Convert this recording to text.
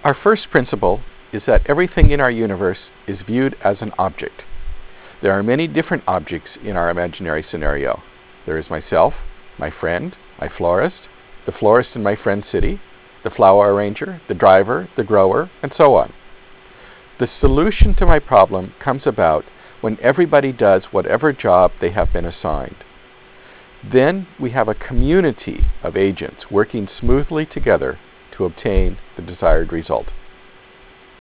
Our first principle is that everything in our universe is viewed as an object. There are many different objects in our imaginary scenario. There is myself, my friend, my florist, the florist in my friend's city, the flower arranger, the driver, the grower, and so on. The solution to my problem comes about when everybody does whatever job they have been assigned. Then we have a community of agents working smoothly together to obtain the desired result.